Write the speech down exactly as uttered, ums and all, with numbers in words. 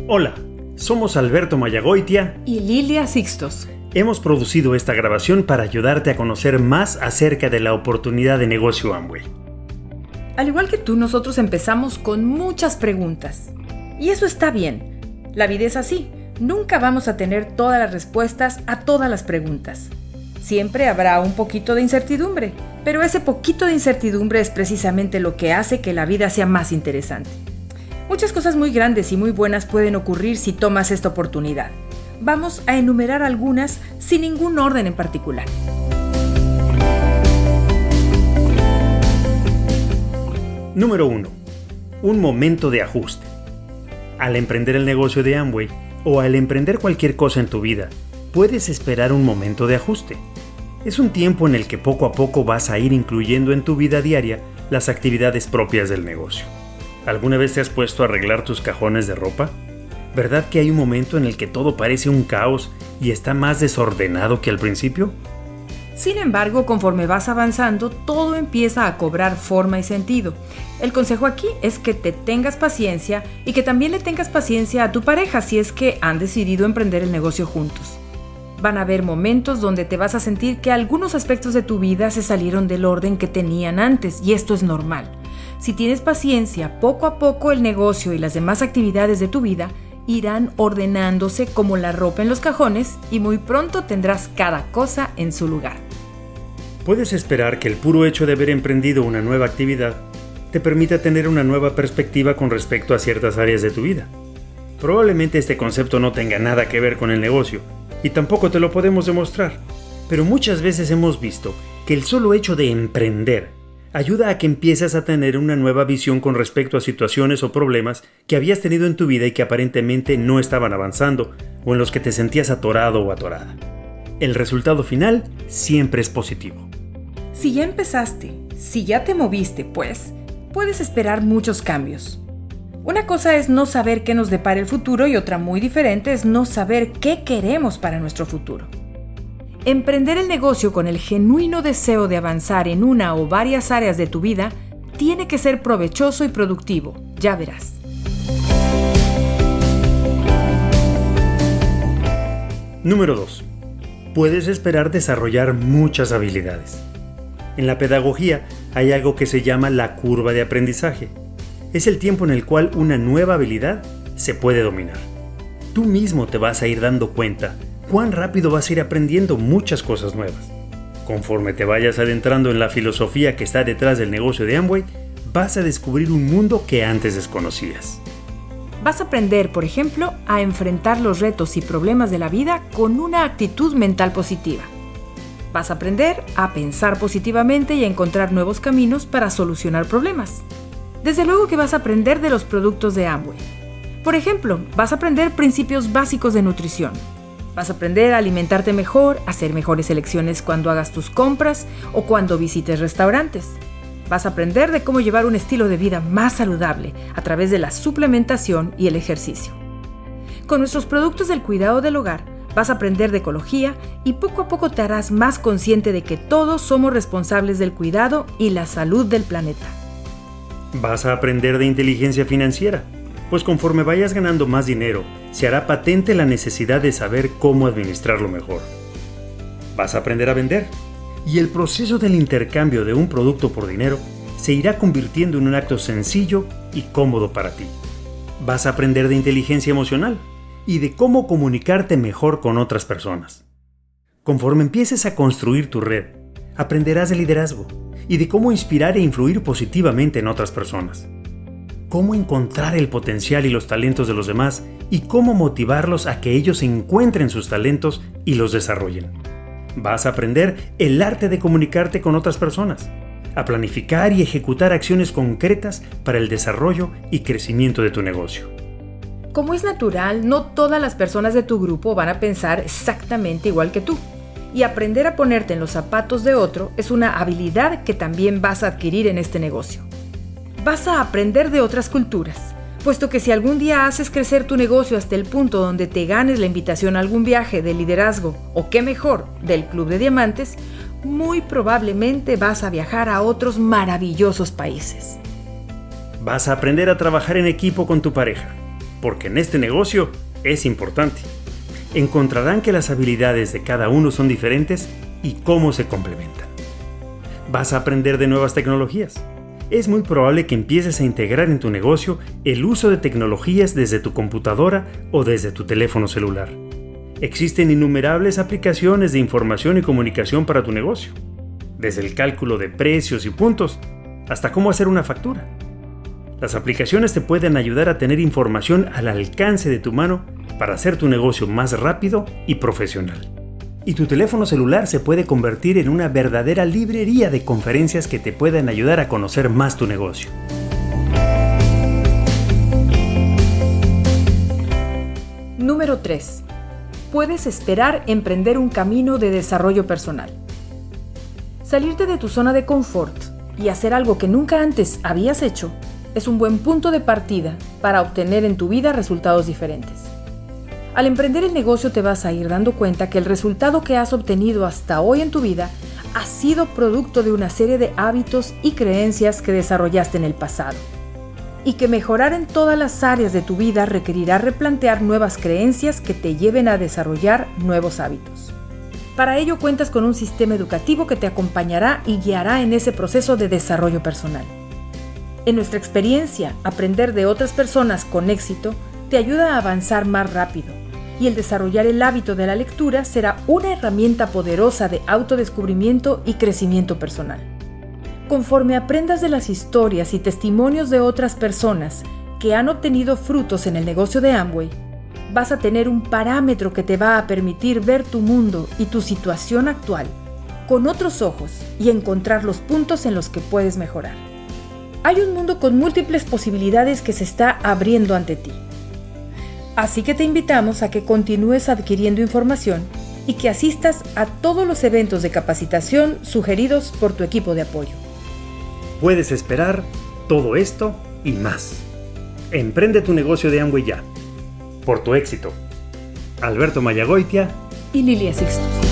Hola, somos Alberto Mayagoitia y Lilia Sixtos. Hemos producido esta grabación para ayudarte a conocer más acerca de la oportunidad de negocio Amway. Al igual que tú, nosotros empezamos con muchas preguntas. Y eso está bien. La vida es así. Nunca vamos a tener todas las respuestas a todas las preguntas. Siempre habrá un poquito de incertidumbre, pero ese poquito de incertidumbre es precisamente lo que hace que la vida sea más interesante. Muchas cosas muy grandes y muy buenas pueden ocurrir si tomas esta oportunidad. Vamos a enumerar algunas sin ningún orden en particular. Número uno. Un momento de ajuste. Al emprender el negocio de Amway o al emprender cualquier cosa en tu vida, puedes esperar un momento de ajuste. Es un tiempo en el que poco a poco vas a ir incluyendo en tu vida diaria las actividades propias del negocio. ¿Alguna vez te has puesto a arreglar tus cajones de ropa? ¿Verdad que hay un momento en el que todo parece un caos y está más desordenado que al principio? Sin embargo, conforme vas avanzando, todo empieza a cobrar forma y sentido. El consejo aquí es que te tengas paciencia y que también le tengas paciencia a tu pareja si es que han decidido emprender el negocio juntos. Van a haber momentos donde te vas a sentir que algunos aspectos de tu vida se salieron del orden que tenían antes, y esto es normal. Si tienes paciencia, poco a poco el negocio y las demás actividades de tu vida irán ordenándose como la ropa en los cajones y muy pronto tendrás cada cosa en su lugar. Puedes esperar que el puro hecho de haber emprendido una nueva actividad te permita tener una nueva perspectiva con respecto a ciertas áreas de tu vida. Probablemente este concepto no tenga nada que ver con el negocio y tampoco te lo podemos demostrar, pero muchas veces hemos visto que el solo hecho de emprender ayuda a que empieces a tener una nueva visión con respecto a situaciones o problemas que habías tenido en tu vida y que aparentemente no estaban avanzando o en los que te sentías atorado o atorada. El resultado final siempre es positivo. Si ya empezaste, si ya te moviste, pues, puedes esperar muchos cambios. Una cosa es no saber qué nos depara el futuro y otra muy diferente es no saber qué queremos para nuestro futuro. Emprender el negocio con el genuino deseo de avanzar en una o varias áreas de tu vida tiene que ser provechoso y productivo, ya verás. Número dos. Puedes esperar desarrollar muchas habilidades. En la pedagogía hay algo que se llama la curva de aprendizaje. Es el tiempo en el cual una nueva habilidad se puede dominar. Tú mismo te vas a ir dando cuenta cuán rápido vas a ir aprendiendo muchas cosas nuevas. Conforme te vayas adentrando en la filosofía que está detrás del negocio de Amway, vas a descubrir un mundo que antes desconocías. Vas a aprender, por ejemplo, a enfrentar los retos y problemas de la vida con una actitud mental positiva. Vas a aprender a pensar positivamente y a encontrar nuevos caminos para solucionar problemas. Desde luego que vas a aprender de los productos de Amway. Por ejemplo, vas a aprender principios básicos de nutrición. Vas a aprender a alimentarte mejor, a hacer mejores elecciones cuando hagas tus compras o cuando visites restaurantes. Vas a aprender de cómo llevar un estilo de vida más saludable a través de la suplementación y el ejercicio. Con nuestros productos del cuidado del hogar, vas a aprender de ecología y poco a poco te harás más consciente de que todos somos responsables del cuidado y la salud del planeta. Vas a aprender de inteligencia financiera, pues conforme vayas ganando más dinero, se hará patente la necesidad de saber cómo administrarlo mejor. Vas a aprender a vender, y el proceso del intercambio de un producto por dinero se irá convirtiendo en un acto sencillo y cómodo para ti. Vas a aprender de inteligencia emocional y de cómo comunicarte mejor con otras personas. Conforme empieces a construir tu red, aprenderás de liderazgo y de cómo inspirar e influir positivamente en otras personas. Cómo encontrar el potencial y los talentos de los demás y cómo motivarlos a que ellos encuentren sus talentos y los desarrollen. Vas a aprender el arte de comunicarte con otras personas, a planificar y ejecutar acciones concretas para el desarrollo y crecimiento de tu negocio. Como es natural, no todas las personas de tu grupo van a pensar exactamente igual que tú. Y aprender a ponerte en los zapatos de otro es una habilidad que también vas a adquirir en este negocio. Vas a aprender de otras culturas, puesto que si algún día haces crecer tu negocio hasta el punto donde te ganes la invitación a algún viaje de liderazgo, o qué mejor, del Club de Diamantes, muy probablemente vas a viajar a otros maravillosos países. Vas a aprender a trabajar en equipo con tu pareja, porque en este negocio es importante. Encontrarán que las habilidades de cada uno son diferentes y cómo se complementan. Vas a aprender de nuevas tecnologías. Es muy probable que empieces a integrar en tu negocio el uso de tecnologías desde tu computadora o desde tu teléfono celular. Existen innumerables aplicaciones de información y comunicación para tu negocio, desde el cálculo de precios y puntos hasta cómo hacer una factura. Las aplicaciones te pueden ayudar a tener información al alcance de tu mano para hacer tu negocio más rápido y profesional. Y tu teléfono celular se puede convertir en una verdadera librería de conferencias que te puedan ayudar a conocer más tu negocio. Número tres. Puedes esperar emprender un camino de desarrollo personal. Salirte de tu zona de confort y hacer algo que nunca antes habías hecho es un buen punto de partida para obtener en tu vida resultados diferentes. Al emprender el negocio te vas a ir dando cuenta que el resultado que has obtenido hasta hoy en tu vida ha sido producto de una serie de hábitos y creencias que desarrollaste en el pasado, y que mejorar en todas las áreas de tu vida requerirá replantear nuevas creencias que te lleven a desarrollar nuevos hábitos. Para ello cuentas con un sistema educativo que te acompañará y guiará en ese proceso de desarrollo personal. En nuestra experiencia, aprender de otras personas con éxito te ayuda a avanzar más rápido, y el desarrollar el hábito de la lectura será una herramienta poderosa de autodescubrimiento y crecimiento personal. Conforme aprendas de las historias y testimonios de otras personas que han obtenido frutos en el negocio de Amway, vas a tener un parámetro que te va a permitir ver tu mundo y tu situación actual con otros ojos y encontrar los puntos en los que puedes mejorar. Hay un mundo con múltiples posibilidades que se está abriendo ante ti. Así que te invitamos a que continúes adquiriendo información y que asistas a todos los eventos de capacitación sugeridos por tu equipo de apoyo. Puedes esperar todo esto y más. Emprende tu negocio de Amway ya. Por tu éxito. Alberto Mayagoitia y Lilia Sixtus.